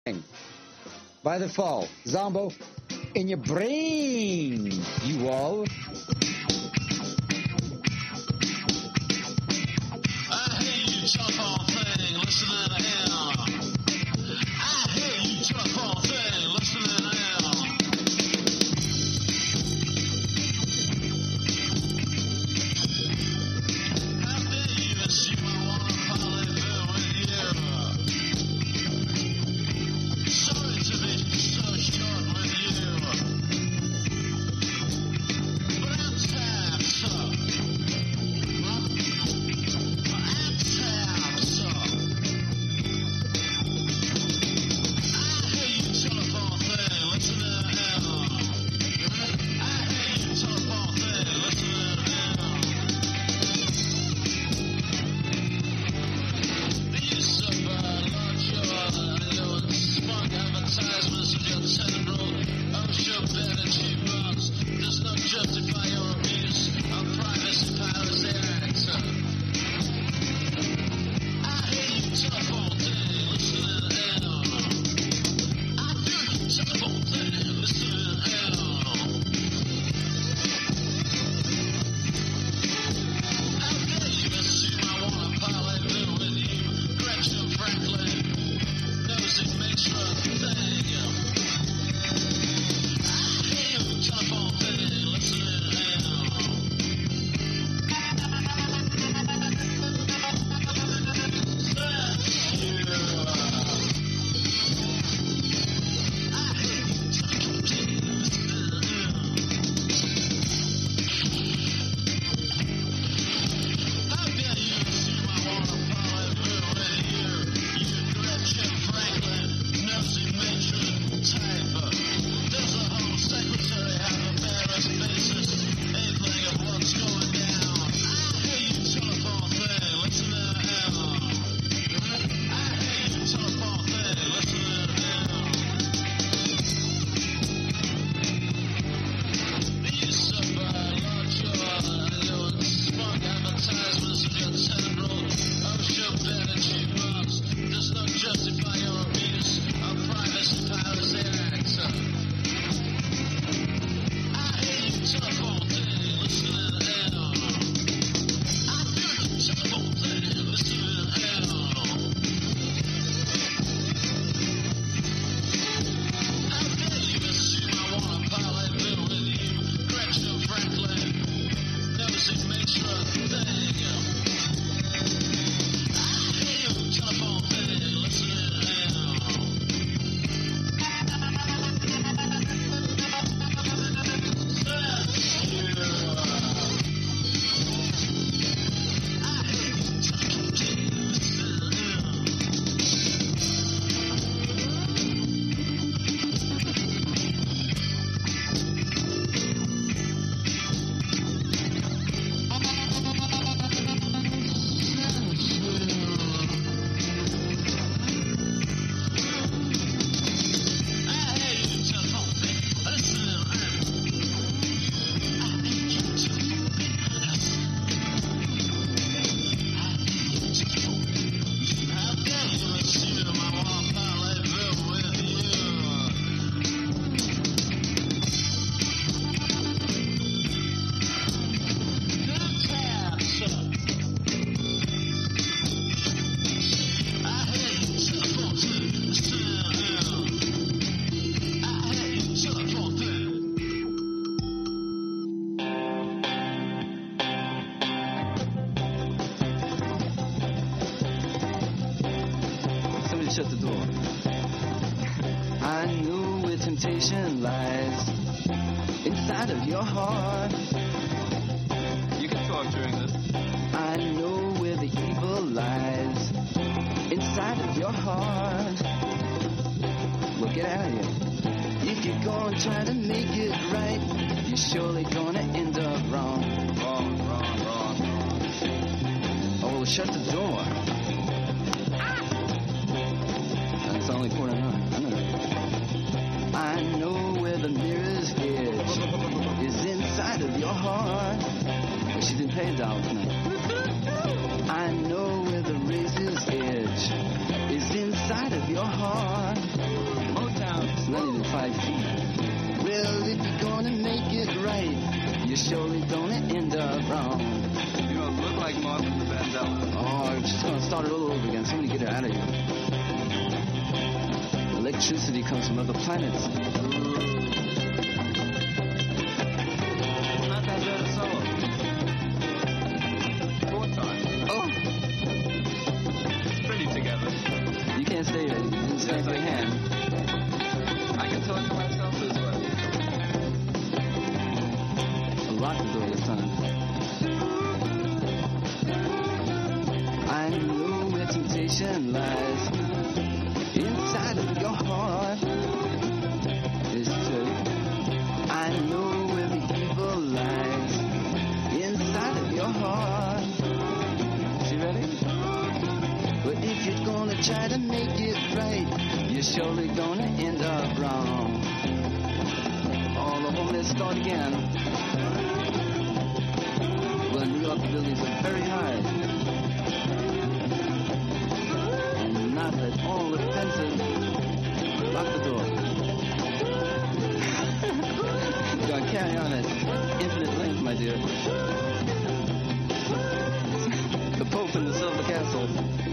by the fall. Zombo in your brain, you all. I hear you telephone thing, listening in. I hear you telephone thing, listening in. How dare you assume I want to parlez-vous with you? Sorry to be so short with you, but I'm tired, so. Justify your abuse of privacy powers actor. I hear you telephone thing, listening in. I hear you telephone thing, listening in. How dare you assume I want to parlez-vous with you? Gretchen Franklin knows it makes her thing. I hear you telephone thing, listening in. How dare you assume I want to parlez-vous with you? You Gretchen Franklin, nosy matron type. Does the Home Secretary have a barest basis? Inkling of what's going down. I hear you telephone thing, listening in. I hear you telephone thing, listening in. You subvert your smug advertisements of your tendril OSHA energy bugs does not justify your abuse of privacy powers actor. I hear you telephone thing, listening in. I hear you telephone thing, listening in. How dare you assume I want to parlez-vous with you? Gretchen Franklin knows it makes her thing. I hear you telephone thing, listening in. How dare you assume I want to parlez-vous with you? Good time, sir. I hear you telephone thing, listening in. I hear you telephone thing. Somebody shut the door. I know where temptation lies inside of your heart. You can talk during this. I know where the evil lies inside of your heart. Well, get out of here. If you're gonna try to make it right, you're surely gonna end up wrong. Wrong. Oh, well, shut the door. It's only 4:09. I know. I know where the mirror's edge is inside of your heart. Well, she didn't pay a dollar tonight. I know where the razor's edge is inside of your heart. 5 feet. Well, if you're gonna make it right, you're surely gonna end up wrong. You don't look like Martha Vandella. Oh, I'm just gonna start it all over again. Somebody get her out of here. Electricity comes from other planets. Not that bad a solo. 4 times. Oh, It's pretty together. you can't stay there. You didn't snap your hand. I can talk to myself this way. Lock the door this time. I know where temptation lies inside of your heart. It's true. I know where the evil lies inside of your heart. You ready? But if you're gonna try to make it right, you're surely gonna end up wrong. All of them, let's start again. Well, New York buildings are very high and not at all offensive. Lock the door. You're going to carry on at infinite length, my dear. The Pope in the Silver Castle.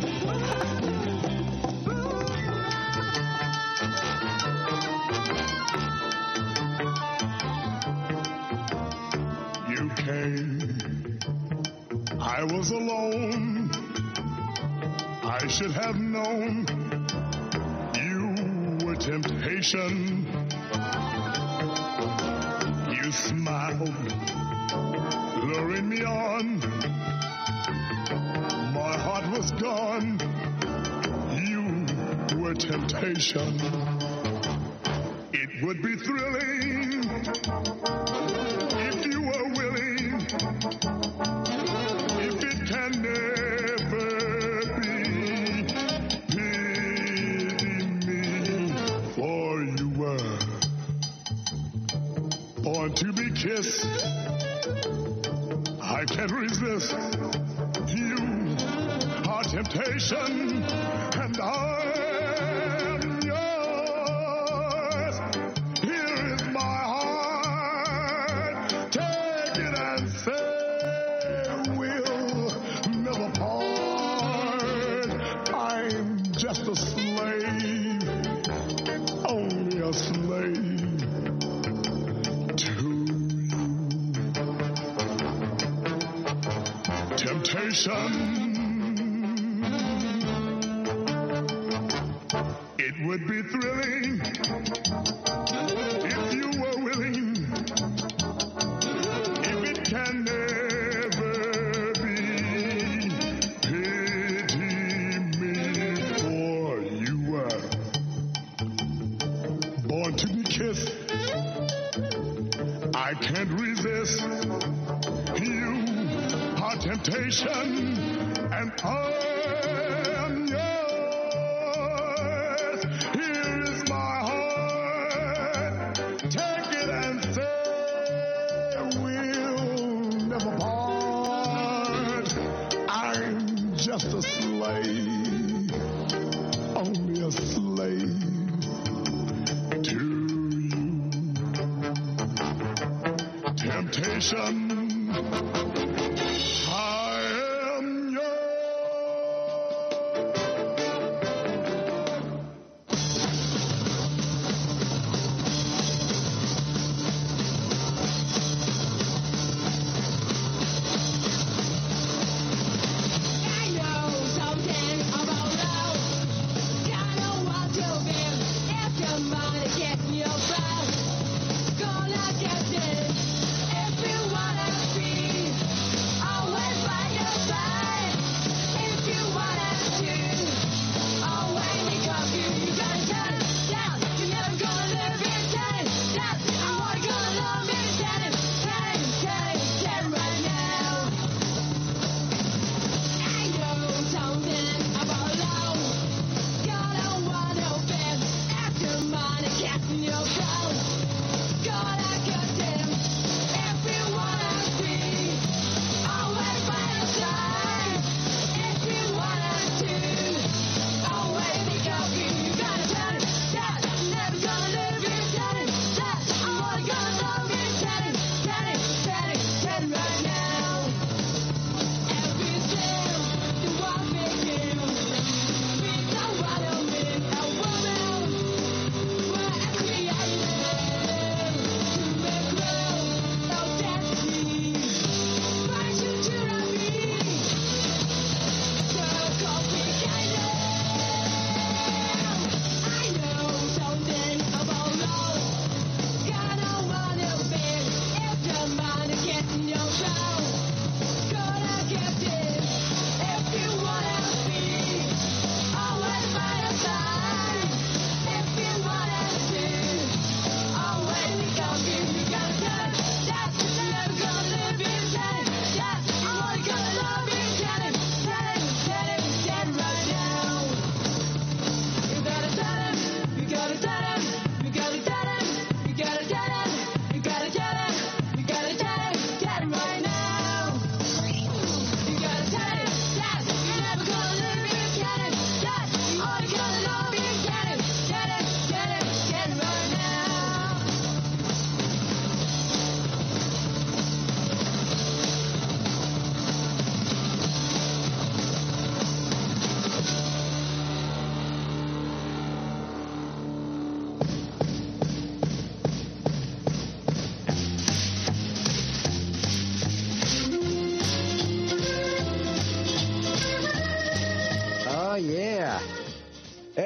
You came, I was alone. I should have known you were temptation. You smiled, luring me on. My heart was gone. You were temptation. It would be thrilling if you were willing, if it can never be. Pity me, for you were born to be kissed. I can't resist. You are temptation, and I'm yours. Here is my heart. Take it and say we'll never part. I'm just a slave, only a slave to you. Temptation. It would be thrilling if you were willing, if it can never be. Pity me, for you were born to be kissed. I can't resist. You are temptation, and I'm yours. Here is my heart. Take it and say we'll never part. I'm just a slave, only a slave to you. Temptation. I am I know something about love. Kinda want to be if your money get your blood. Gonna get this if you wanna be.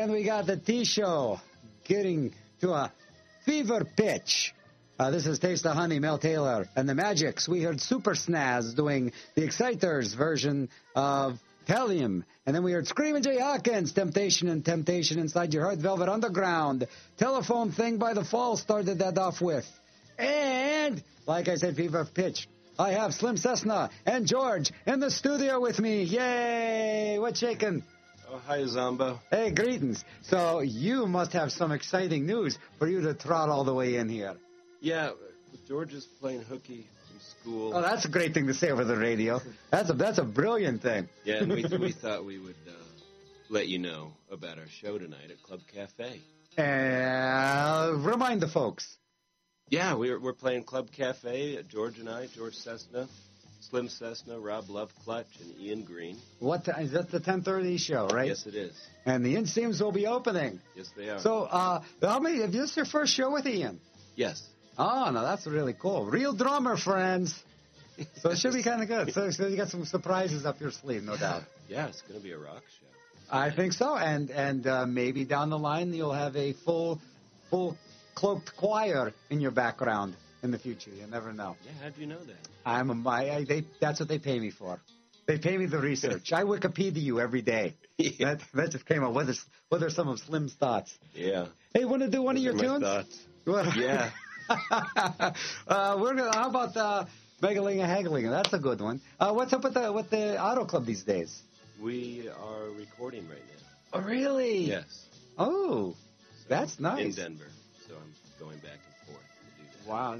And we got the T-Show getting to a fever pitch. This is Taste of Honey, Mel Taylor, and the Magics. We heard Super Snaz doing the Exciters version of Helium. And then we heard Screamin' Jay Hawkins, Temptation and Temptation Inside Your Heart, Velvet Underground. Telephone Thing by the Fall started that off with. And, like I said, fever pitch. I have Slim Cessna and George in the studio with me. Yay! What's shaking? Oh, hi, Zombo. Hey, greetings. So you must have some exciting news for you to trot all the way in here. Yeah, George is playing hooky from school. Oh, that's a great thing to say over the radio. That's a brilliant thing. Yeah, and we thought we would let you know about our show tonight at Club Cafe. Remind the folks. Yeah, we're playing Club Cafe. George and I, George Cessna, Slim Cessna, Rob Loveclutch, and Ian Green. What time? Is that the 10:30 show, right? Yes, it is. And the Inseams will be opening. Yes, they are. So, how many? Is this your first show with Ian? Yes. Oh, no, that's really cool. Real drummer, friends. So it should be kind of good. So you got some surprises up your sleeve, no doubt. Yeah, it's going to be a rock show. I think so, and maybe down the line you'll have a full cloaked choir in your background in the future. You never know. Yeah, how'd you know that? That's what they pay me for. They pay me the research. I Wikipedia you every day. Yeah. That just came out. What are some of Slim's thoughts? Yeah. Hey, want to do one of your Those are tunes? my thoughts. What? Yeah. How about Megalinga Hagglinga? That's a good one. What's up with the Auto Club these days? We are recording right now. Oh, really? Yes. Oh, that's In nice. Denver. So I'm going back and forth to do that. Wow.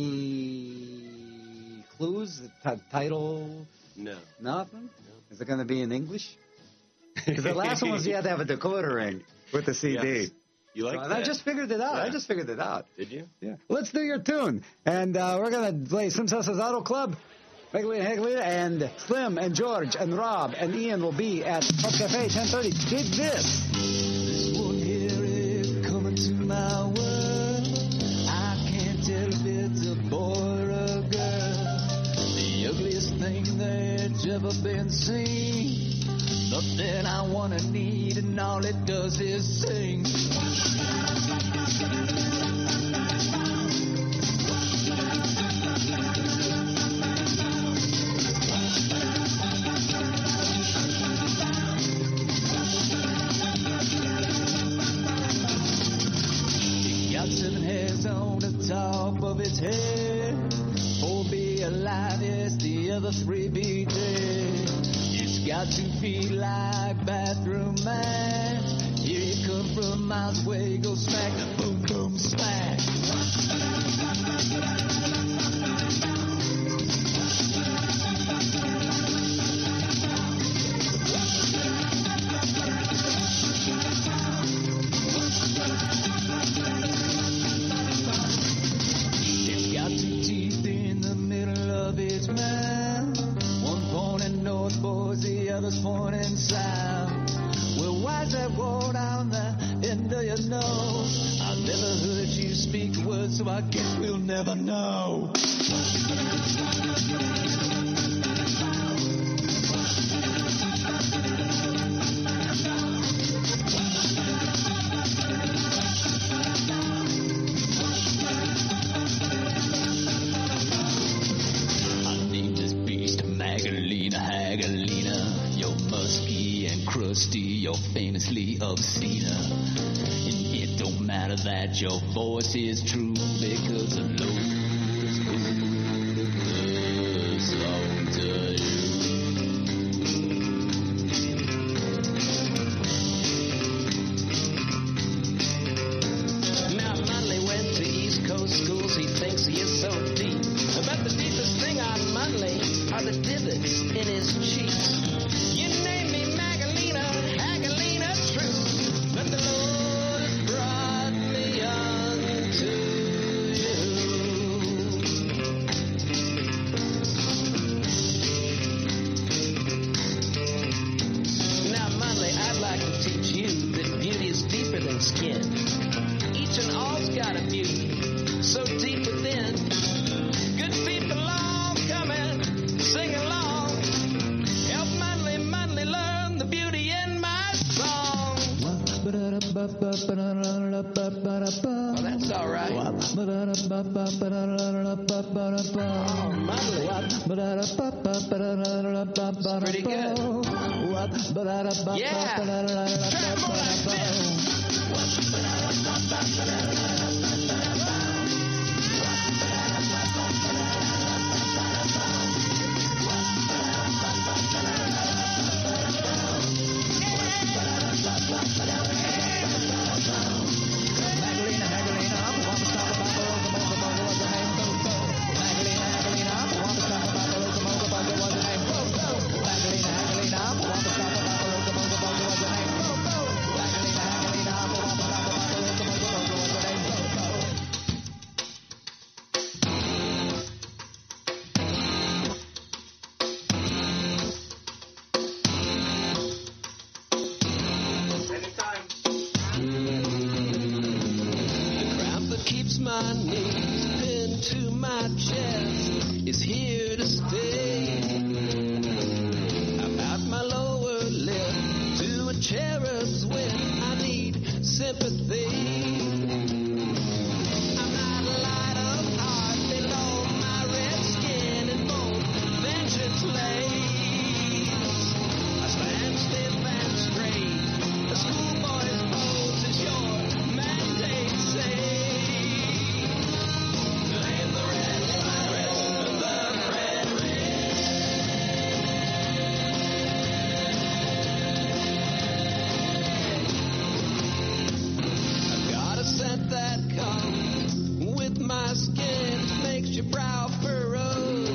Any clues? Title? No. Nothing? No. Is it going to be in English? Because the last one was you had to have a decoder ring with the CD. Yes. You like And that? I just figured it out. Yeah. I just figured it out. Did you? Yeah. Let's do your tune. And we're going to play Slim Cessna's Auto Club. Megalina Haglina and Slim and George and Rob and Ian will be at Club Cafe 10:30. Dig this. This one here is coming to my world. I can't tell if it's a boy or a girl. The ugliest thing that's ever been seen. Nothing I wanna need, and all it does is sing. Got 7 hairs on the top of its head. 4 be alive, yes, the other 3 be dead. It's got 2 feet like bathroom mats. Here you come from miles away, go smack, boom, boom, smack. It's got 2 teeth in the middle of its mouth. One pointing north, boys, the other's pointing south. Well, why's that word on the end of your nose? I've never heard you speak a word, so I guess we'll never know. I named this beast Magalina Hagalina. You're musky and crusty, you're famously obscene. And it don't matter that your voice is true, because the Lord is good song to you. Now Mudley went to East Coast schools, he thinks he is so deep. But the deepest thing on Mudley are the divots in his cheeks. You name me Magalina, Hagalina, true. But the Lord has brought me unto you. Now Mudley, I'd like to teach you that beauty is deeper than skin. Each and all's got a beauty, so deep within. Good people all coming, sing along, help Pretty good. Keeps my knees pinned to my chest is here to stay. About my lower lip to a cherub's wit, I need sympathy. I'm not a light of heart below my red skin and bold vengeance lays. I stand stiff and straight. A schoolboy's pose is your mandate, say. My skin makes your brow furrow.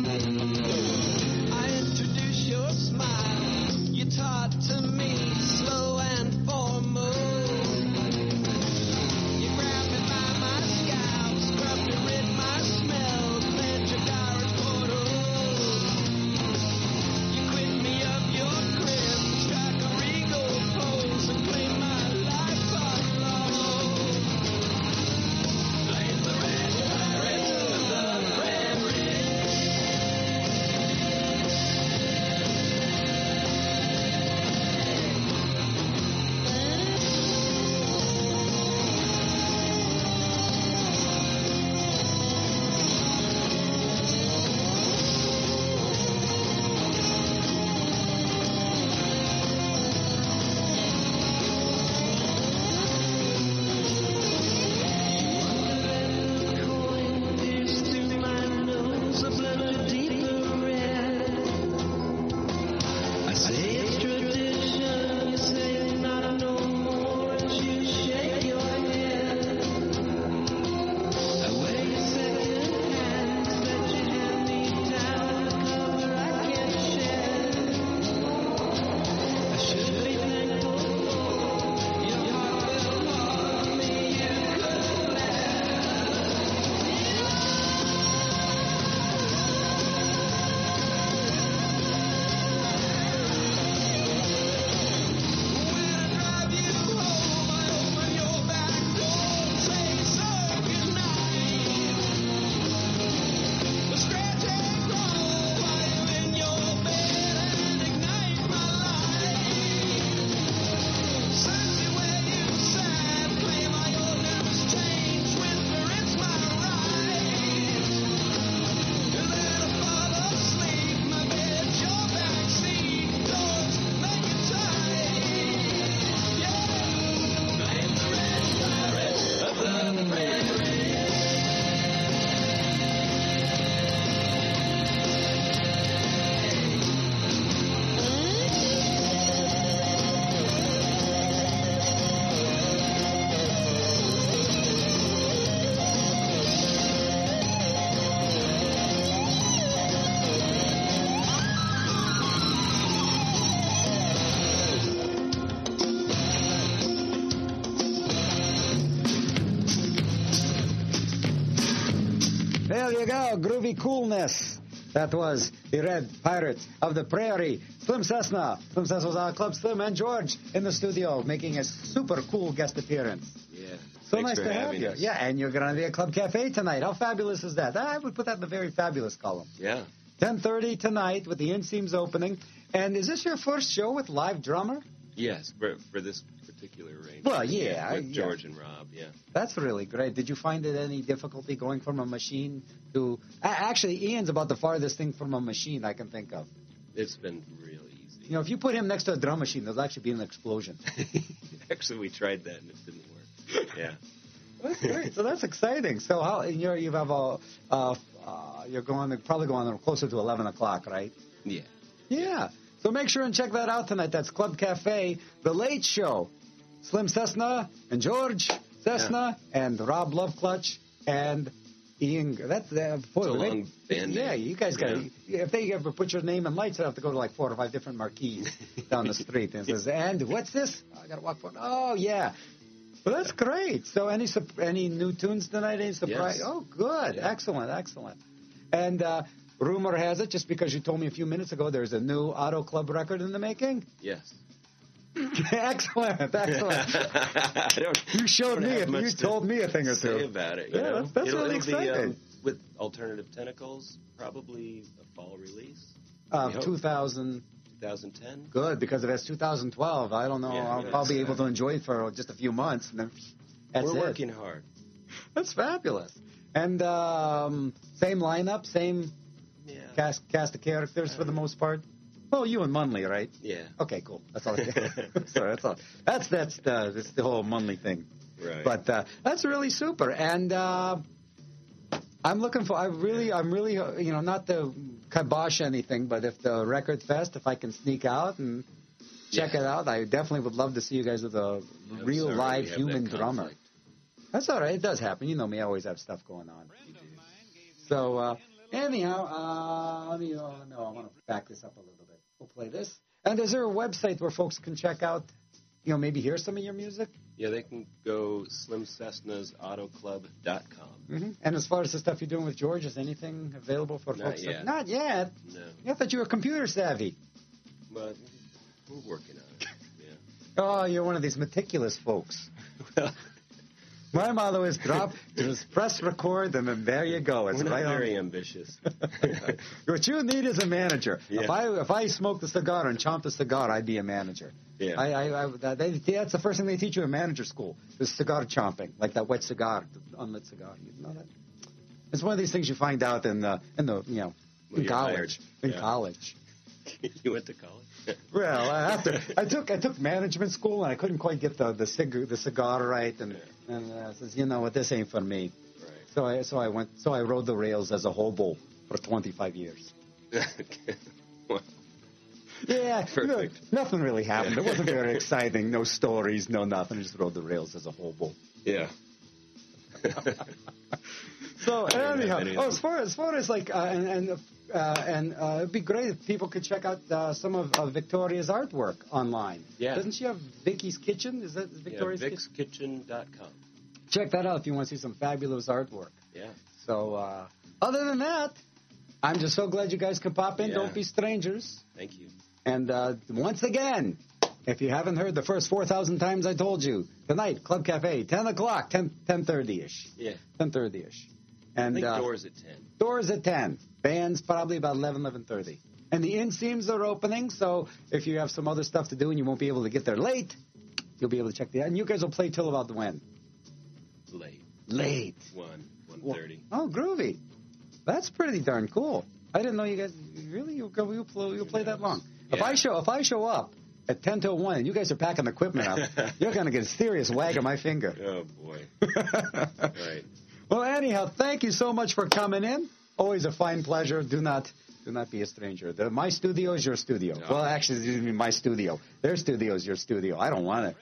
I introduce your smile. You taught to me slow and formal. You grab me by my scalp, scrub to rid my smells, plant your garage portals. You quit me of your crib, strike a regal pose, and claim my life alone. Blame the There you go, groovy coolness. That was the Red Pirates of the Prairie. Slim Cessna. Slim Cessna was on Club Slim and George in the studio making a super cool guest appearance. Yeah. So Thanks nice for to have having you. us. Yeah, and you're going to be at Club Cafe tonight. How fabulous is that? I would put that in the very fabulous column. Yeah. 10:30 tonight with the inseams opening. And is this your first show with live drummer? Yes, for particular arrangement. Well, yeah, with yeah. George and Rob, yeah. That's really great. Did you find it any difficulty going from a machine to... Actually, Ian's about the farthest thing from a machine I can think of. It's been real easy. You know, if you put him next to a drum machine, there'll actually be an explosion. Actually, we tried that and it didn't work. Yeah. That's great. So that's exciting. So how you have you're probably going closer to 11 o'clock, right? Yeah. Yeah. So make sure and check that out tonight. That's Club Cafe, The Late Show. Slim Cessna and George Cessna and Rob Loveclutch and Ian. That's It's a long band Yeah, name. you guys got to. If they ever put your name in lights, I have to go to like 4 or 5 different marquees down the street. And it says, and what's this? I got to walk forward. Oh, yeah. Well, that's great. So any new tunes tonight? Any surprise? Yes. Oh, good. Yeah. Excellent, excellent. And rumor has it, just because you told me a few minutes ago, there's a new Auto Club record in the making? Yes. Excellent, excellent. I don't, You showed don't me have it. much You to told me a thing or say two. about it. Yeah, You know? that's really it'll be, exciting. with Alternative Tentacles, probably a fall release. 2000. 2010. Good, because if it's 2012, I don't know. Yeah, I'll be able to enjoy it for just a few months, and then that's We're it. working hard. That's fabulous. And same lineup, same Yeah. cast of characters for the most part. Well, you and Munley, right? Yeah. Okay, cool. That's all. Sorry, that's all. That's the whole Munley thing. Right. But that's really super, and I'm looking for. I'm really, not to kibosh anything, but if the Record Fest, if I can sneak out and check it out, I definitely would love to see you guys with a I'm real sorry live we have human that drummer. conflict. That's all right. It does happen. You know me. I always have stuff going on. So anyhow, I want to back this up a little bit. We'll play this. And is there a website where folks can check out, maybe hear some of your music? Yeah, they can go slimcessnasautoclub.com. Mm-hmm. And as far as the stuff you're doing with George, is anything available for Not folks? yet. Not yet. No. I thought you were computer savvy. But we're working on it. Yeah. Oh, you're one of these meticulous folks. Well, My motto is just press record, and then there you go. It's we're not right on. very ambitious. What you need is a manager. Yeah. If I smoked a cigar and chomped a cigar, I'd be a manager. Yeah. That's the first thing they teach you in manager school is cigar chomping, like that wet cigar, the unlit cigar. You know that? It's one of these things you find out in When you're college. hired. In Yeah. college. You went to college? Well, I took management school and I couldn't quite get the cigar right, and I says, you know what, this ain't for me. Right. So I rode the rails as a hobo for 25 years. Well, Yeah, Perfect. nothing really happened. Yeah. It wasn't very exciting. No stories, no nothing. I just rode the rails as a hobo. yeah. So don't have anyhow, anything. as far as like it'd be great if people could check out some of Victoria's artwork online. Yeah. Doesn't she have Vicky's Kitchen? Is that Victoria's Yeah, Kitchen? VixKitchen.com. Check that out if you want to see some fabulous artwork. Yeah. So other than that, I'm just so glad you guys could pop in. Yeah. Don't be strangers. Thank you. And once again, if you haven't heard the first 4,000 times I told you, tonight, Club Cafe, 10 o'clock, 10:30-ish. Yeah. 10:30-ish. I And think doors at 10. doors at 10. Band's probably about 11:30. And the inseams are opening, so if you have some other stuff to do and you won't be able to get there late, you'll be able to check the... And you guys will play till about when? Late. Late. 1:30. Oh, groovy. That's pretty darn cool. I didn't know you guys... Really? You'll play that long? Yeah. If I show up at 10 till 1 and you guys are packing the equipment up, you're going to get a serious wag of my finger. Oh, boy. Right. Well, anyhow, thank you so much for coming in. Always a fine pleasure. Do not be a stranger. My studio is your studio. No. Well, actually, it's usually my studio. Their studio is your studio. I don't want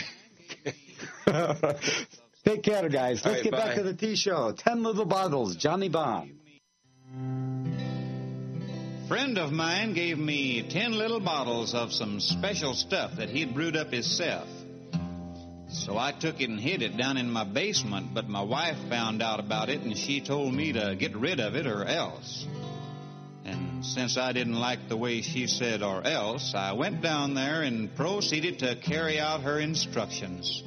it. Take care, guys. All Let's right, get back bye. to the tea show. 10 Little Bottles, Johnny Bond. Friend of mine gave me 10 little bottles of some special stuff that he'd brewed up himself. So I took it and hid it down in my basement, but my wife found out about it and she told me to get rid of it or else. And since I didn't like the way she said or else, I went down there and proceeded to carry out her instructions.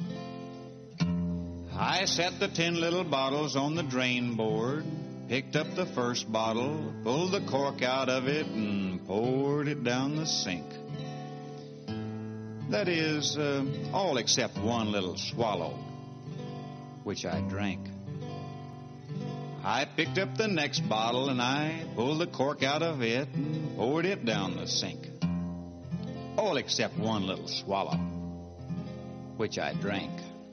I set the 10 little bottles on the drain board, picked up the first bottle, pulled the cork out of it, and poured it down the sink. That is, all except one little swallow, which I drank. I picked up the next bottle and I pulled the cork out of it and poured it down the sink. All except one little swallow, which I drank.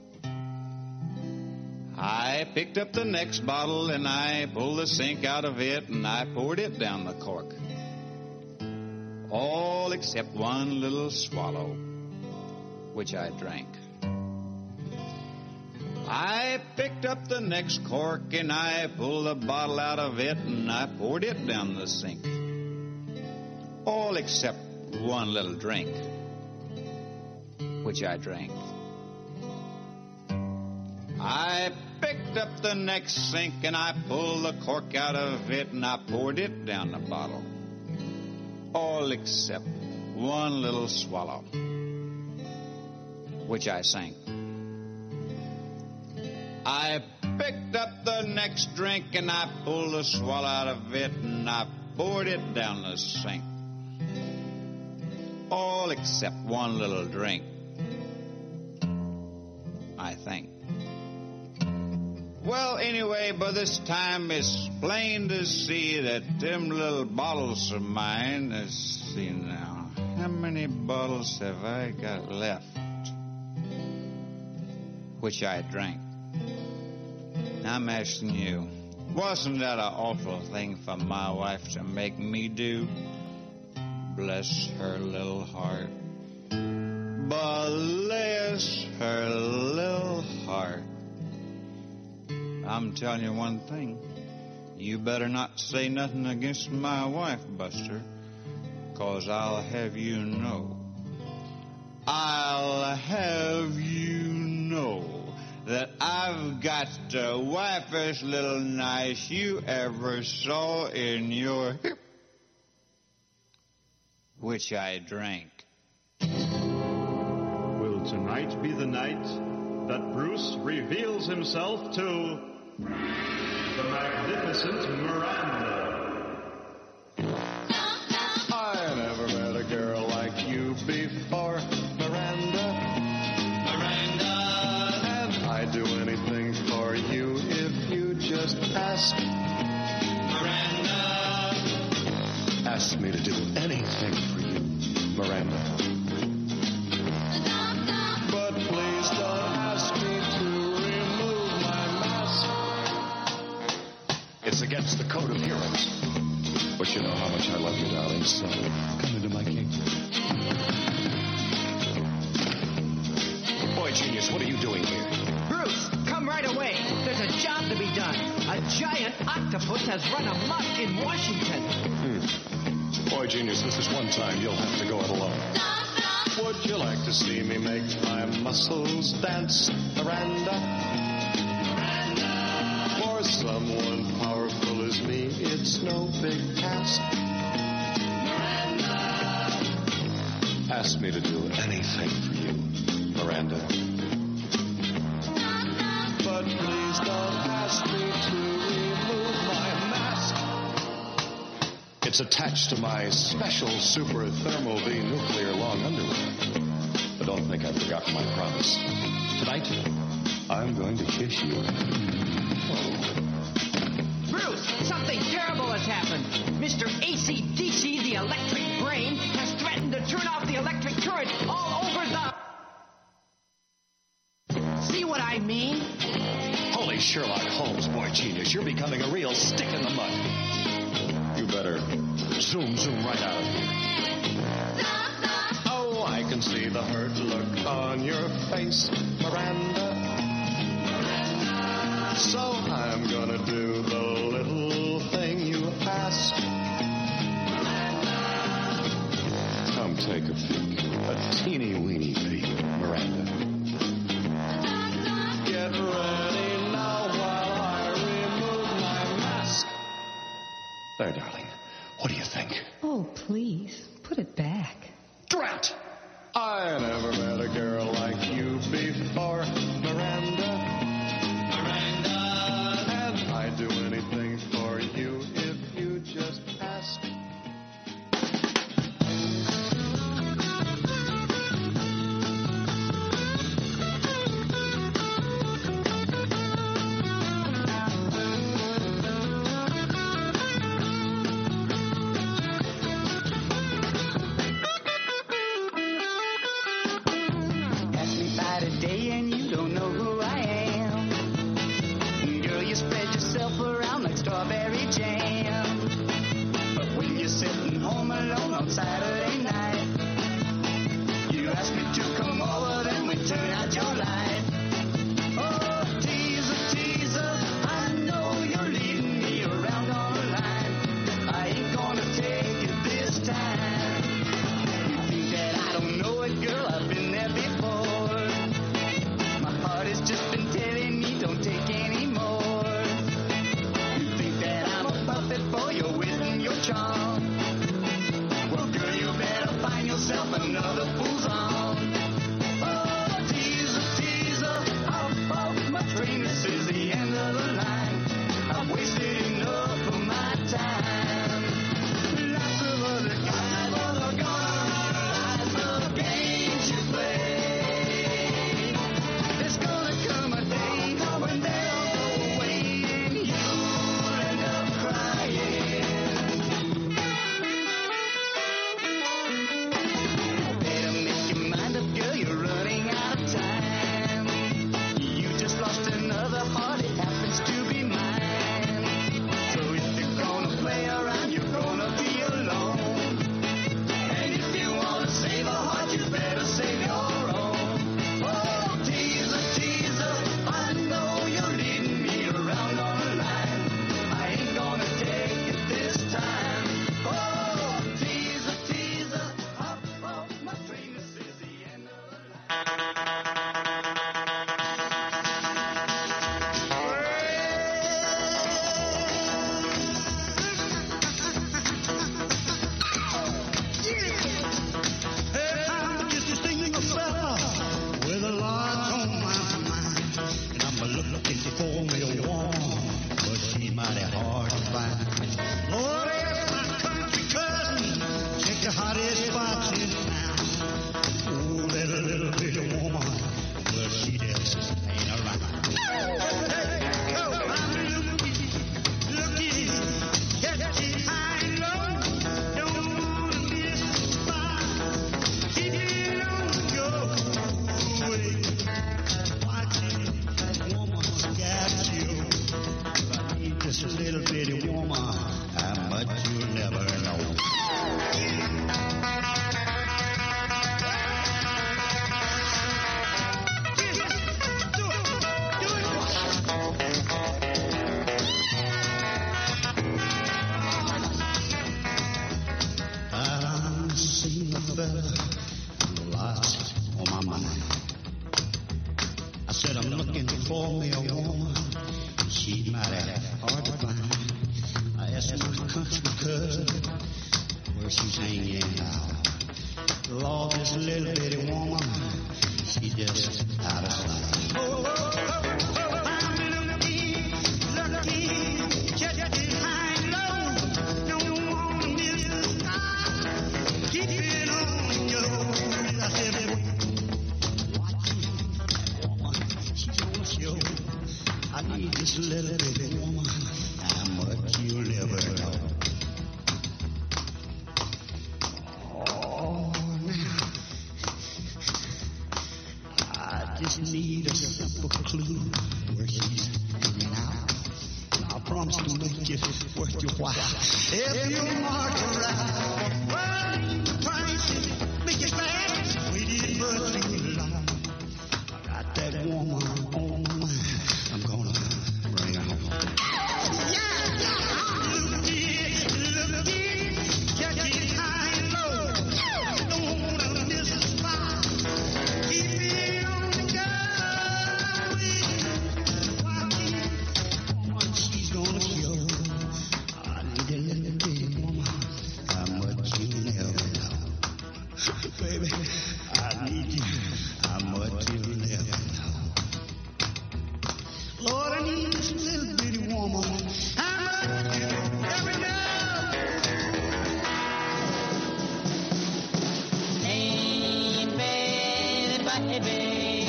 I picked up the next bottle and I pulled the sink out of it and I poured it down the cork. All except one little swallow, which I drank. I picked up the next cork and I pulled the bottle out of it and I poured it down the sink. All except one little drink, which I drank. I picked up the next sink and I pulled the cork out of it and I poured it down the bottle. All except one little swallow, which I sank. I picked up the next drink and I pulled the swallow out of it and I poured it down the sink. All except one little drink, I think. Well, anyway, by this time it's plain to see that them little bottles of mine, let's see now, how many bottles have I got left? Which I drank. Now I'm asking you, wasn't that an awful thing for my wife to make me do? Bless her little heart. Bless her little heart. I'm telling you one thing. You better not say nothing against my wife, Buster, 'cause I'll have you know. I'll have you know that I've got the wifest little nice you ever saw in your hip, which I drank. Will tonight be the night that Bruce reveals himself to the magnificent Miranda? I never met a girl like you before, Miranda. Miranda. And I'd do anything for you if you just ask. Miranda. Ask me to do anything for you, Miranda. But please don't ask me to remove my mask. It's against the code of heroes. But you know how much I love you, darling, so come into my kingdom. Boy Genius, what are you doing here? Bruce, come right away. There's a job to be done. A giant octopus has run amok in Washington. Boy Genius, this is one time you'll have to go it alone. Would you like to see me make my muscles dance, Miranda? For someone powerful as me, it's no big task. Ask me to do anything for you, Miranda. But please don't ask me to remove my mask. It's attached to my special super thermal V nuclear long underwear. But don't think I've forgotten my promise. Tonight, I'm going to kiss you. Bruce, something terrible has happened. Mr. AC/DC, the electric brain, has threatened to turn off the electric current all over the... See what I mean? Holy Sherlock Holmes, Boy Genius, you're becoming a real stick in the mud. You better zoom right out of here. Oh, I can see the hurt look on your face, Miranda. So I'm gonna do the little thing you ask. Come take a peek, a teeny weeny peek, Miranda. Get ready now while I remove my mask. There, darling. What do you think? Oh, please, put it back. Drat! I never met a girl like you before, Miranda. Miranda. And I'd do anything for you if you just ask. She's mighty hard to find. I asked my country cousin where she's hanging out. Lord, this little bitty woman, she's just out of sight. I'm looking, just behind low. Don't want to miss the sky. Keep it on your, I said, she's on the show. I need this little bitty woman. How much you'll never know. Oh, now I just need a simple clue where she's hanging out. I promise to make it worth your while. If you mark her right, well, price it, make it fast. Waited for too long. I got that woman on my mind. I'm gonna bring her home. Baby, I need you. How much you'll never know. Lord, I need this little bitty woman. How much you'll never know. Hey, baby, baby.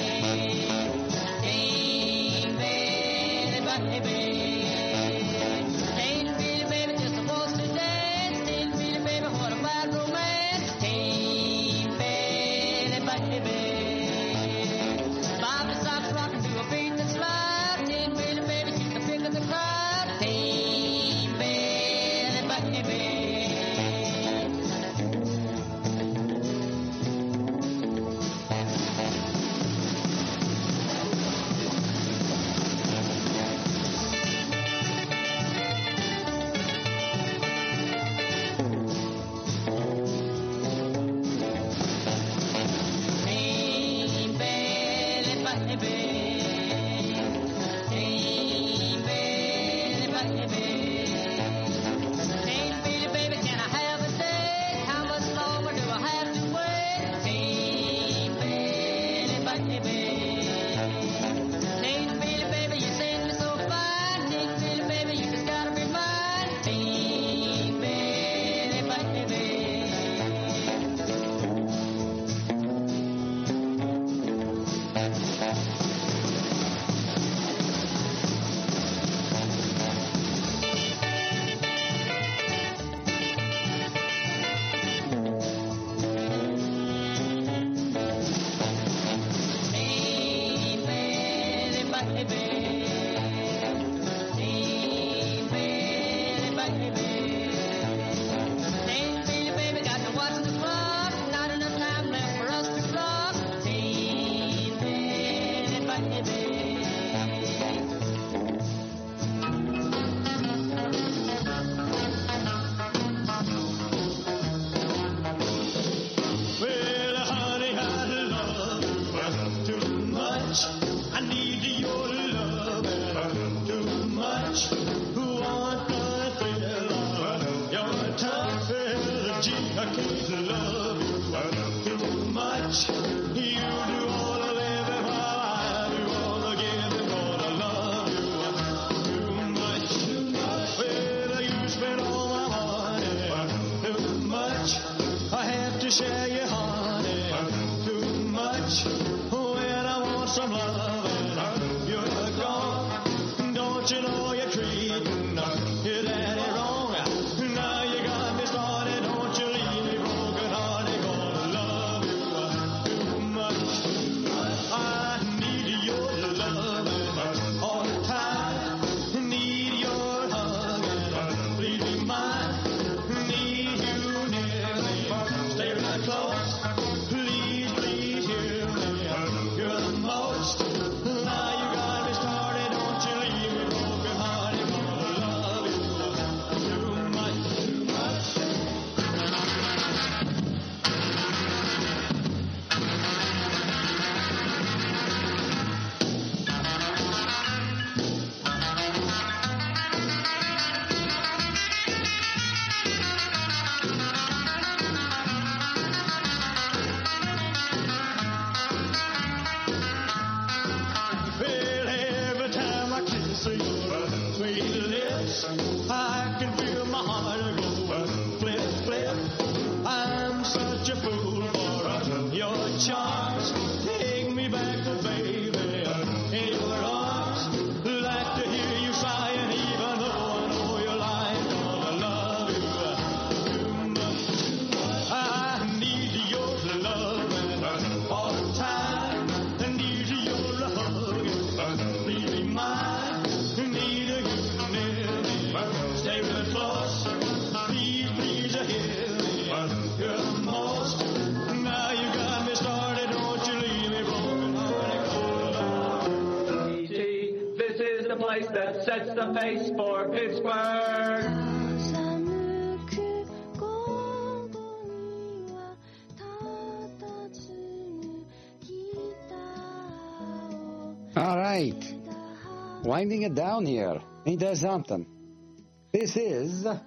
Hey, baby, baby. Ain't really, baby, just supposed to dance. Ain't really, baby, what about romance? Hey, baby. Bobby Sox rocking to a beat that's loud. Hey, baby, she's the pick of the crowd. Hey, baby. Well, honey, I love you too much. I need your love too much. Want the thrill of your touch, gee, I can't love you too much. You do all the living while I do all the giving. Gonna love you too much. Well, you spend all my money too much. I have to share your honey too much. When I want some loving, you're gone. Don't you know you're treating your daddy wrong? Now you got me started. Don't you leave me broken hearted. Gonna love you too much. I need your loving all the time. Need your hugging. Please be mine. Need you near me. Stay right close. that sets the pace for Pittsburgh. All right. Winding it down here. Ain't that something? This is the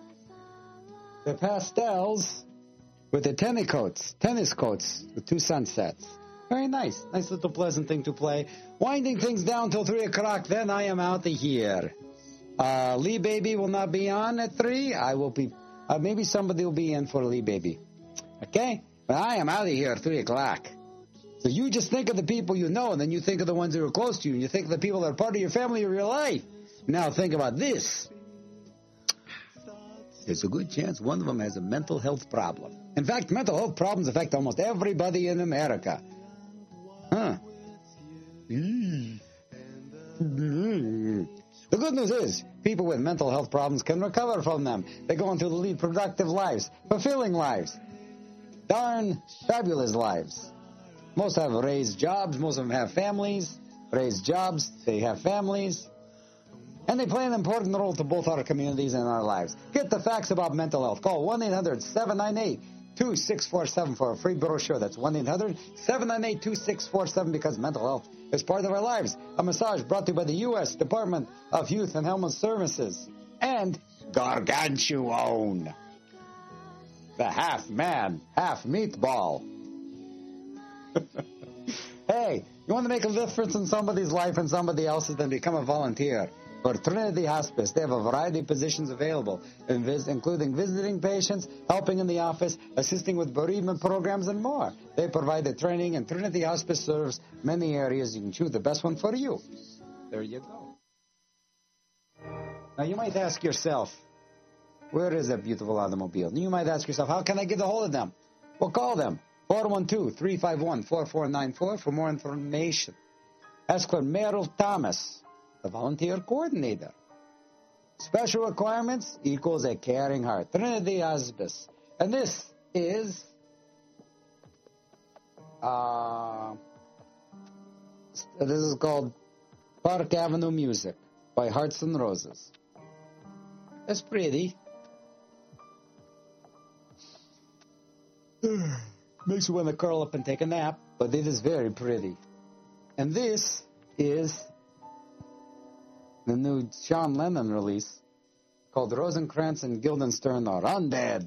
Pastels with the tennis coats with two sunsets. Very nice. Nice little pleasant thing to play. Winding things down till 3 o'clock, then I am out of here. Lee Baby will not be on at 3. I will be, maybe somebody will be in for Lee Baby. Okay? But I am out of here at 3 o'clock. So you just think of the people you know, and then you think of the ones who are close to you, and you think of the people that are part of your family or your life. Now think about this. There's a good chance one of them has a mental health problem. In fact, mental health problems affect almost everybody in America. Huh. The good news is, people with mental health problems can recover from them. They go on to lead productive lives, fulfilling lives, darn fabulous lives. Most have raised jobs, most of them have families, raised jobs, they have families, and they play an important role to both our communities and our lives. Get the facts about mental health. Call 1-800-798-2647 for a free brochure. That's 1-800-798-2647 because mental health is part of our lives. A massage brought to you by the U.S. Department of Youth and Human Services and Gargantuan, the half-man, half-meatball. Hey, you want to make a difference in somebody's life and somebody else's, then become a volunteer for Trinity Hospice. They have a variety of positions available, including visiting patients, helping in the office, assisting with bereavement programs, and more. They provide the training, and Trinity Hospice serves many areas. You can choose the best one for you. There you go. Now, you might ask yourself, where is that beautiful automobile? And you might ask yourself, how can I get a hold of them? Well, call them. 412-351-4494 for more information. Ask for Merrill Thomas, the volunteer coordinator. Special requirements equals a caring heart. Trinity Hospice. And this is called Park Avenue Music by Hearts and Roses. That's pretty. Makes you want to curl up and take a nap, but it is very pretty. And this is the new John Lennon release called Rosencrantz and Guildenstern are Undead.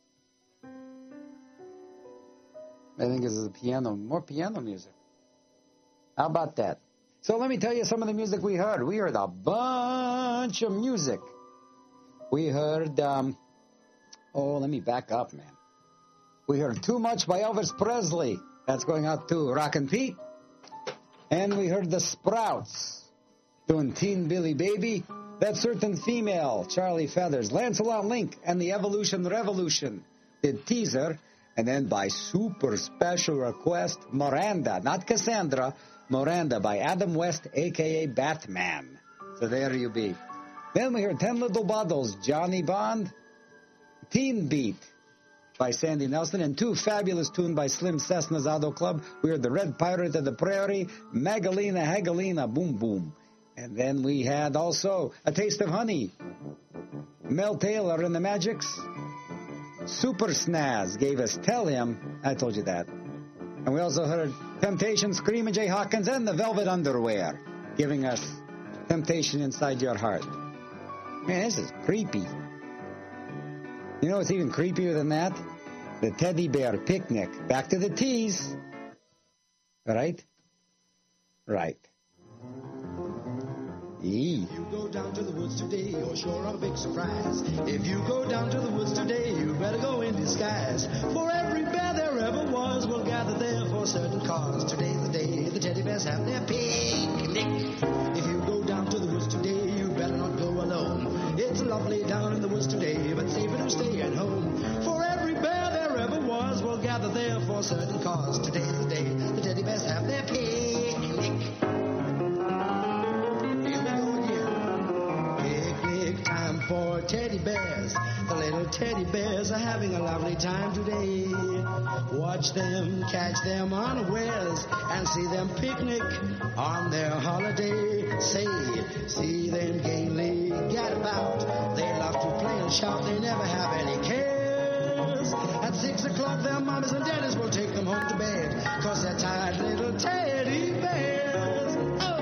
I think this is more piano music. How about that? So let me tell you some of the music we heard. We heard a bunch of music. We heard, let me back up, man. We heard Too Much by Elvis Presley. That's going out to Rockin' Pete. And we heard The Sprouts doing Teen Billy Baby. That Certain Female, Charlie Feathers, Lancelot Link, and the Evolution Revolution did Teaser. And then by super special request, Miranda, not Cassandra, Miranda by Adam West, a.k.a. Batman. So there you be. Then we heard 10 Little Bottles, Johnny Bond, Teen Beat by Sandy Nelson, and two fabulous tunes by Slim Cessna's Auto Club. We heard The Red Pirate of the Prairie, Magalina Hagalina, Boom Boom. And then we had also A Taste of Honey, Mel Taylor and the Magics. Super Snaz gave us Tell Him, I told you that. And we also heard Temptation, Screamin' Jay Hawkins, and the Velvet Underwear, giving us Temptation Inside Your Heart. Man, this is creepy. You know what's even creepier than that? The Teddy Bear Picnic. Back to the tease. Right? Right. If you go down to the woods today, you're sure of a big surprise. If you go down to the woods today, you better go in disguise. For every bear there ever was will gather there for a certain cause. Today's the day the teddy bears have their picnic. If you go down to the woods today, you better not go alone. It's lovely down in the woods today, but safer to stay at home. For every bear there ever was will gather there for a certain cause. Today's the day the teddy bears have their picnic. Time for teddy bears. The little teddy bears are having a lovely time today. Watch them, catch them unawares, and see them picnic on their holiday. Say, see them gaily get about. They love to play and shout, they never have any cares. At 6 o'clock, their mommies and daddies will take them home to bed, 'cause they're tired little teddy bears. Oh!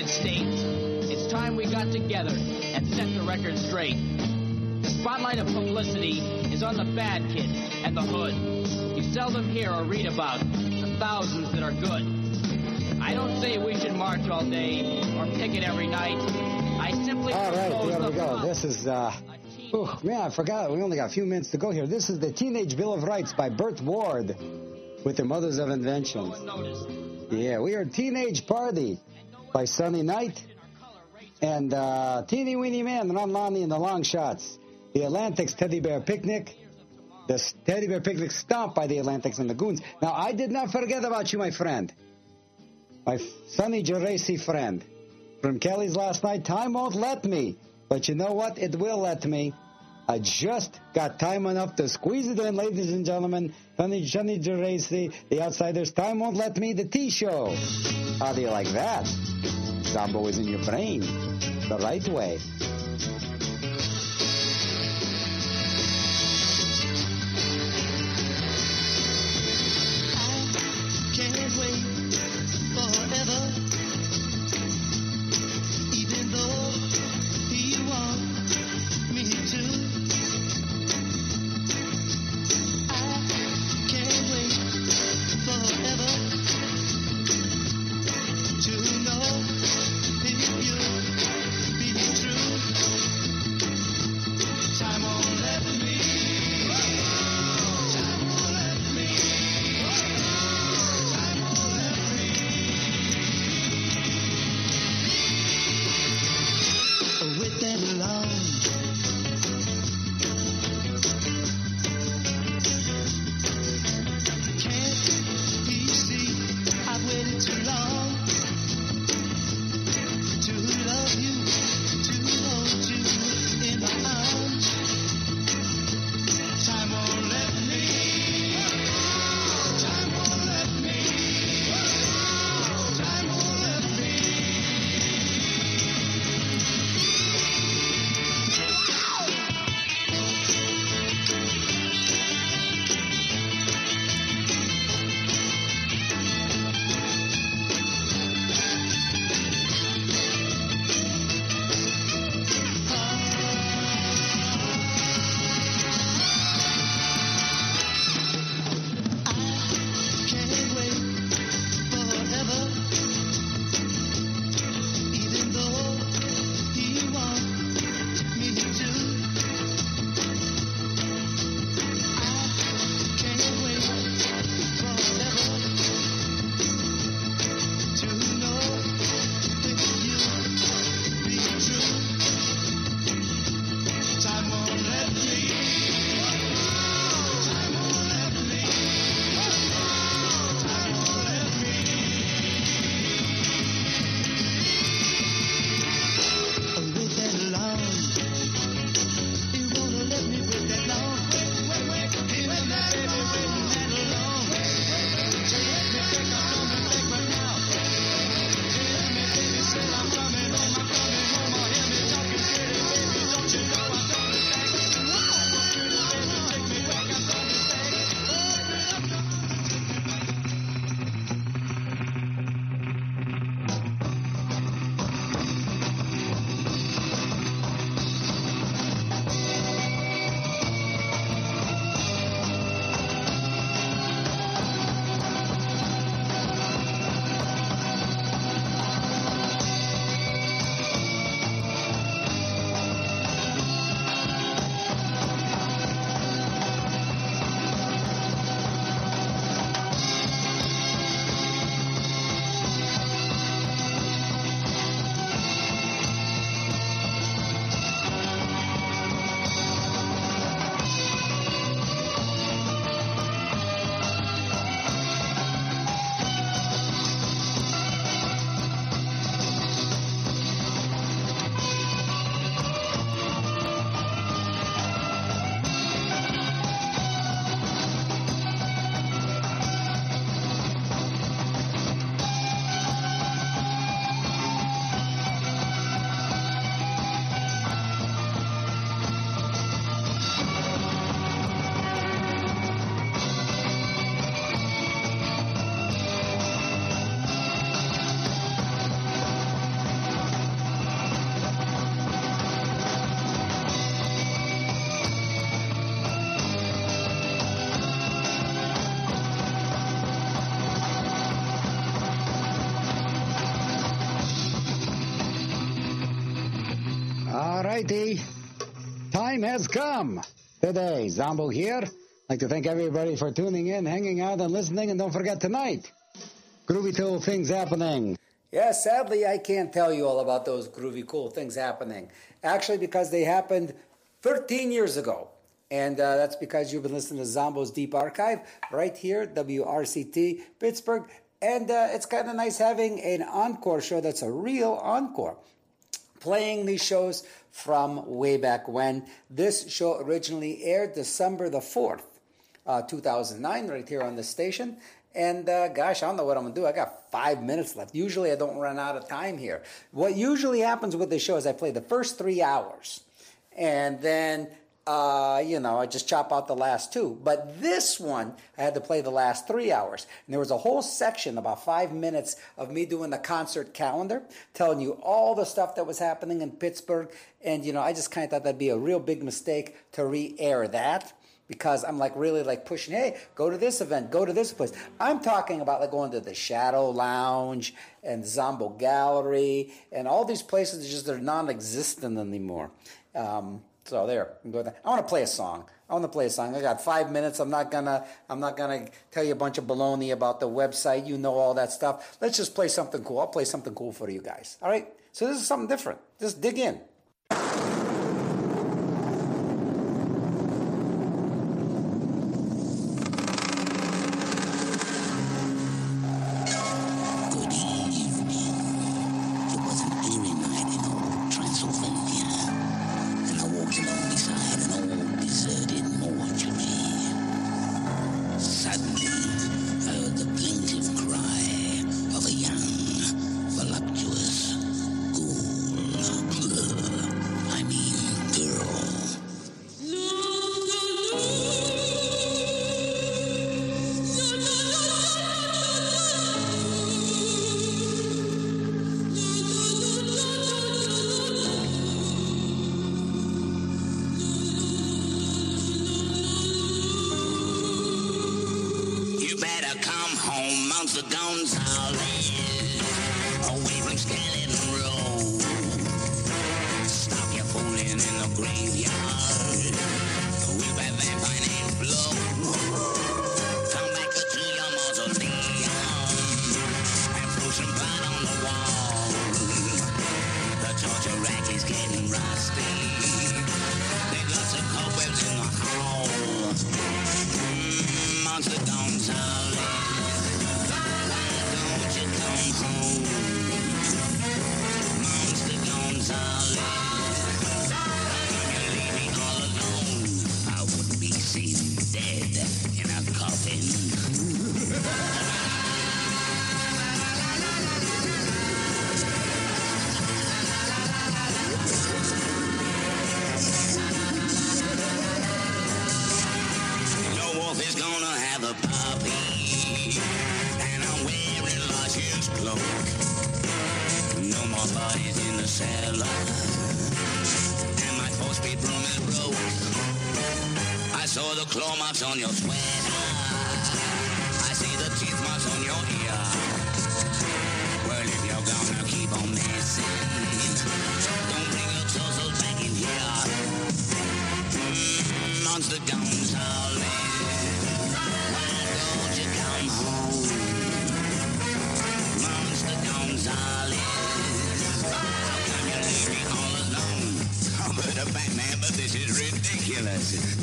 United States. It's time we got together and set the record straight. The spotlight of publicity is on the bad kid and the hood. You seldom hear or read about the thousands that are good. I don't say we should march all day or picket every night. I simply All right, propose here we the go. front. This is, man, I forgot. We only got a few minutes to go here. This is the Teenage Bill of Rights by Burt Ward with the Mothers of Inventions. Yeah, we heard Teenage Party by Sunny Night and Teeny Weeny Man, Ron Lonnie and the Long Shots. The Atlantics Teddy Bear Picnic. The Teddy Bear Picnic Stomp by the Atlantics and the Goons. Now, I did not forget about you, my friend. My Sonny Geraci friend. From Kelly's last night, time won't let me. But you know what? It will let me. I just got time enough to squeeze it in, ladies and gentlemen. Sonny Geraci, The Outsiders, Time Won't Let Me, the T-Show. How do you like that? Zombo is in your brain. The right way. Can't wait forever, even though you want me to. I can't wait forever to know if you'll be true. Time won't let me. Time won't let me. Time won't let righty. Time has come. Today, Zombo here. I'd like to thank everybody for tuning in, hanging out, and listening. And don't forget tonight, groovy cool things happening. Yes, sadly, I can't tell you all about those groovy cool things happening. Actually, because they happened 13 years ago. And that's because you've been listening to Zombo's Deep Archive right here, WRCT, Pittsburgh. And it's kind of nice having an encore show that's a real encore. Playing these shows from way back when. This show originally aired December the 4th, 2009, right here on the station. And gosh, I don't know what I'm going to do. I got 5 minutes left. Usually I don't run out of time here. What usually happens with this show is I play the first 3 hours. And then, I just chop out the last 2. But this one, I had to play the last 3 hours. And there was a whole section, about 5 minutes, of me doing the concert calendar, telling you all the stuff that was happening in Pittsburgh. And, I just kind of thought that'd be a real big mistake to re-air that. Because I'm really pushing, hey, go to this event, go to this place. I'm talking about going to the Shadow Lounge and Zombo Gallery and all these places they're non-existent anymore. So there, I want to play a song. I got 5 minutes. I'm not gonna tell you a bunch of baloney about the website. You know all that stuff. Let's just play something cool. I'll play something cool for you guys. All right. So this is something different. Just dig in. On your sweater, I see the teeth marks on your ear. Well, if you're gonna keep on messing, don't bring your torso back in here. Monster Gonzalez, why don't you come home? Monster Gonzalez, how come you leave me all alone? I'm a Batman, but this is ridiculous.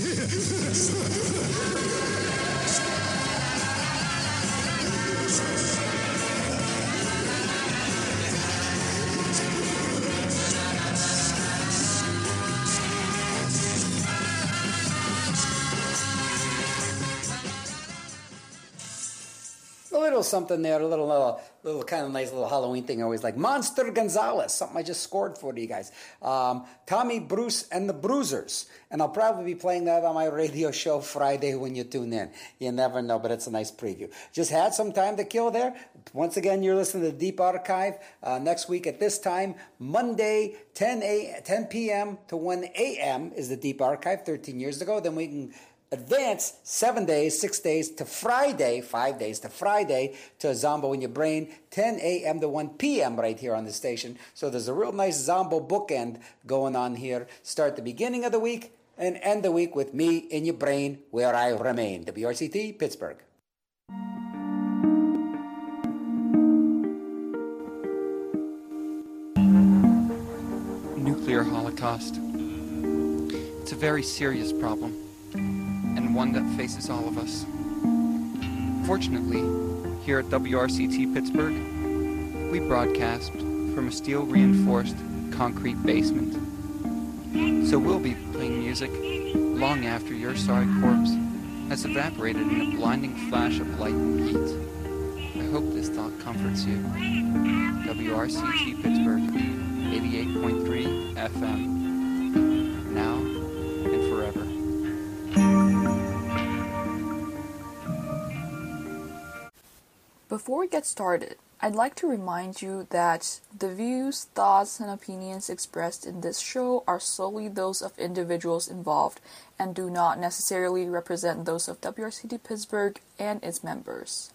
A little something there, a little kind of nice little Halloween thing I always like. Monster Gonzalez, something I just scored for you guys. Tommy Bruce and the Bruisers. And I'll probably be playing that on my radio show Friday when you tune in. You never know, but it's a nice preview. Just had some time to kill there. Once again, you're listening to the Deep Archive. Next week at this time, Monday, 10 p.m. to 1 a.m. is the Deep Archive, 13 years ago. Then we can advance 7 days, 6 days to Friday, 5 days to Friday to Zombo in Your Brain, 10 a.m. to 1 p.m. right here on the station. So there's a real nice Zombo bookend going on here. Start the beginning of the week and end the week with me in your brain where I remain. WRCT, Pittsburgh. Nuclear holocaust. It's a very serious problem, and one that faces all of us. Fortunately, here at WRCT Pittsburgh, we broadcast from a steel-reinforced concrete basement. So we'll be playing music long after your sorry corpse has evaporated in a blinding flash of light and heat. I hope this thought comforts you. WRCT Pittsburgh, 88.3 FM. Now and forever. Before we get started, I'd like to remind you that the views, thoughts, and opinions expressed in this show are solely those of individuals involved and do not necessarily represent those of WRCT Pittsburgh and its members.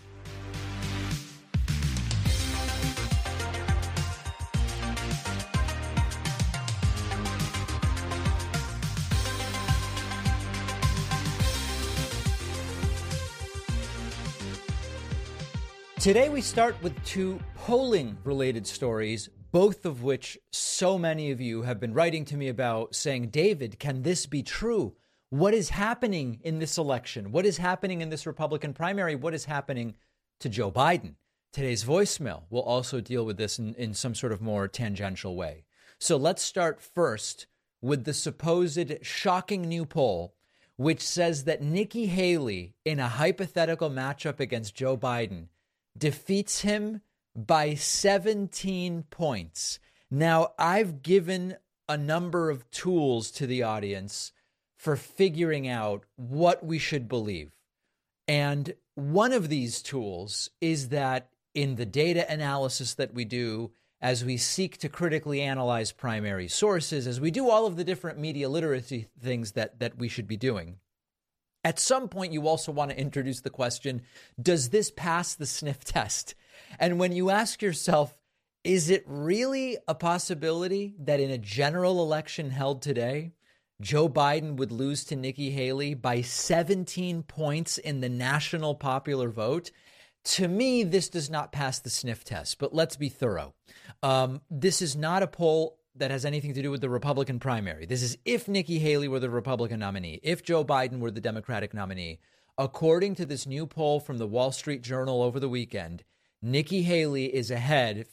Today we start with two polling-related stories, both of which so many of you have been writing to me about, saying, David, can this be true? What is happening in this election? What is happening in this Republican primary? What is happening to Joe Biden? Today's voicemail will also deal with this in some sort of more tangential way. So let's start first with the supposed shocking new poll, which says that Nikki Haley, in a hypothetical matchup against Joe Biden, defeats him by 17 points. Now, I've given a number of tools to the audience for figuring out what we should believe. And one of these tools is that in the data analysis that we do, as we seek to critically analyze primary sources, as we do all of the different media literacy things that we should be doing, at some point, you also want to introduce the question, does this pass the sniff test? And when you ask yourself, is it really a possibility that in a general election held today, Joe Biden would lose to Nikki Haley by 17 points in the national popular vote? To me, this does not pass the sniff test, but let's be thorough. This is not a poll that has anything to do with the Republican primary. This is if Nikki Haley were the Republican nominee, if Joe Biden were the Democratic nominee. According to this new poll from the Wall Street Journal over the weekend, Nikki Haley is ahead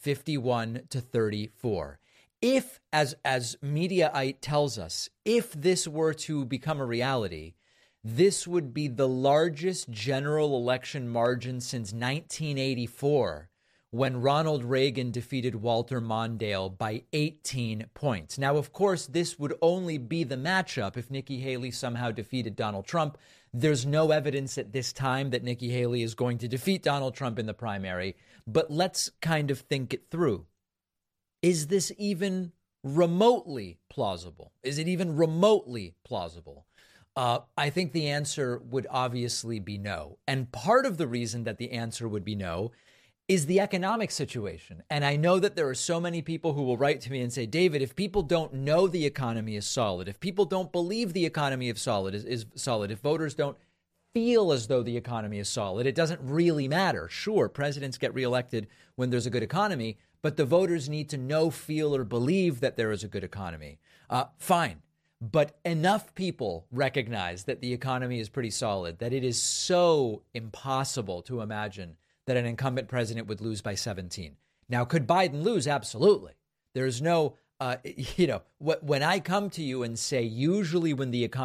51-34. If, as Mediaite tells us, if this were to become a reality, this would be the largest general election margin since 1984. When Ronald Reagan defeated Walter Mondale by 18 points. Now, of course, this would only be the matchup if Nikki Haley somehow defeated Donald Trump. There's no evidence at this time that Nikki Haley is going to defeat Donald Trump in the primary. But let's kind of think it through. Is this even remotely plausible? Is it even remotely plausible? I think the answer would obviously be no. And part of the reason that the answer would be no is the economic situation. And I know that there are so many people who will write to me and say, David, if people don't know the economy is solid, if people don't believe the economy is solid, if voters don't feel as though the economy is solid, it doesn't really matter. Sure, presidents get reelected when there's a good economy, but the voters need to know, feel, or believe that there is a good economy. Fine. But enough people recognize that the economy is pretty solid, that it is so impossible to imagine that an incumbent president would lose by 17. Now, could Biden lose? Absolutely. There's no, when I come to you and say, usually when the economy